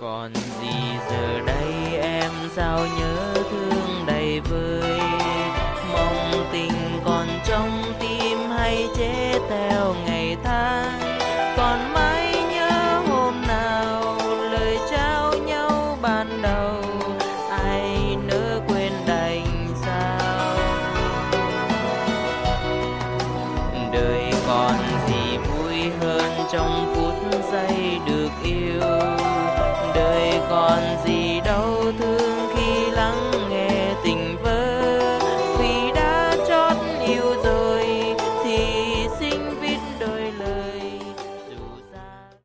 Còn gì giờ đây em sao nhớ thương đầy vơi, mong tình còn trong tim hay chết theo ngày tháng. Còn mãi nhớ hôm nào lời trao nhau ban đầu, ai nỡ quên đành sao. Đời còn gì vui hơn trong